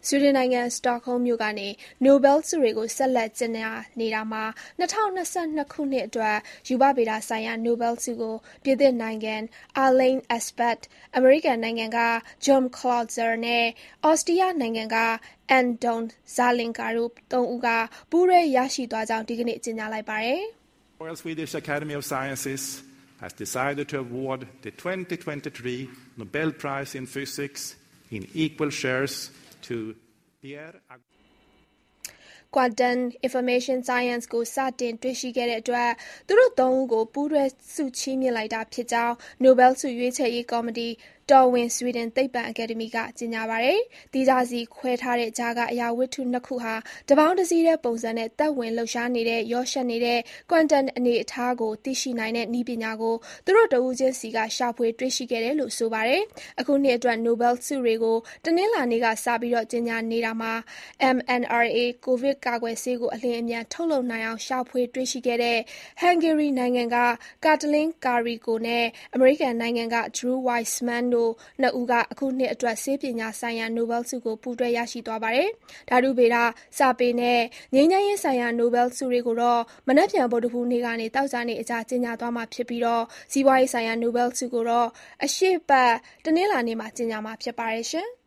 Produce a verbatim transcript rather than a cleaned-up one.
ဆွီဒင်နိုင်ငံစတော့ဟုမ်းမြို့ကနေ Nobel ဆုတွေကိုဆက်လက်ကြေညာနေတာမှာ ၂၀၂၂ ခုနှစ်အတွက် ရူပဗေဒဆိုင်ရာ Nobel ဆုကို ပြင်သစ်နိုင်ငံ Alain Aspect ၊ အမေရိကန်နိုင်ငံက John Clauser နဲ့ ဩစတြီးယားနိုင်ငံက Anton Zeilinger တို့ သုံးဦးက ပူးတွဲရရှိသွားကြောင်း ဒီကနေ့ ကြေညာလိုက်ပါတယ်။ Royal Swedish Academy of Sciences has decided to award the twenty twenty-three Nobel Prize in Physics in equal shares to Pierre Quantum Information Science ကိုစတင်တွေ့ရှိခဲ့တဲ့အတွက် သူတို့သုံးဦးကို ပူးတွဲဆုချီးမြှင့်လိုက်တာဖြစ်ကြောင်း Nobel ဆုရွေးချယ်ရေးကော်မတီတော်ဝင် ဆွီဒင်သိပ္ပံအကယ်ဒမီက ကြေညာပါတယ်။ သီးခြားစီခွဲထားတဲ့ကြားက အရာဝတ္ထုနှစ်ခုဟာ တပေါင်းတစည်းတည်းပုံစံနဲ့ သက်ဝင်လှုပ်ရှားနေတဲ့ ရောယှက်နေတဲ့ Quantum အနေအထားကို သိရှိနိုင်တဲ့နည်းပညာကို သူတို့တဦးချင်းစီက ရှာဖွေတွေ့ရှိခဲ့တယ်လို့ ဆိုပါတယ်။ အခုနှစ်အတွက် Nobel ဆုတွေကို တနင်္လာနေ့ကစပြီး ကြေညာနေတာမှာ mNRA ကိုဗစ်ကာကွယ်ဆေးကို အလျင်အမြန် ထုတ်လုပ်နိုင်အောင် ရှာဖွေတွေ့ရှိခဲ့တဲ့ Hungary နိုင်ငံက Katalin Karikó နဲ့ အမေရိကန်နိုင်ငံက Drew Weissman တို့နှစ်ဦးက အခုနှစ်အတွက် ဆေးပညာဆိုင်ရာ Nobel ဆုကို ပူးတွဲရရှိသွားပါတယ်။ ဓာတုဗေဒ၊ စာပေနဲ့ ငြိမ်းချမ်းရေးဆိုင်ရာ Nobel ဆုတွေကိုတော့ မနက်ဖြန် ဗုဒ္ဓဟူးနေ့ကနေ သောကြာနေ့အကြား ကြေညာသွားမှာဖြစ်ပြီး စီးပွားရေးဆိုင်ရာ Nobel ဆုကိုတော့ အရှေ့အပတ် တနင်္လာနေ့မှာ ကြေညာမှာ ဖြစ်ပါတယ်။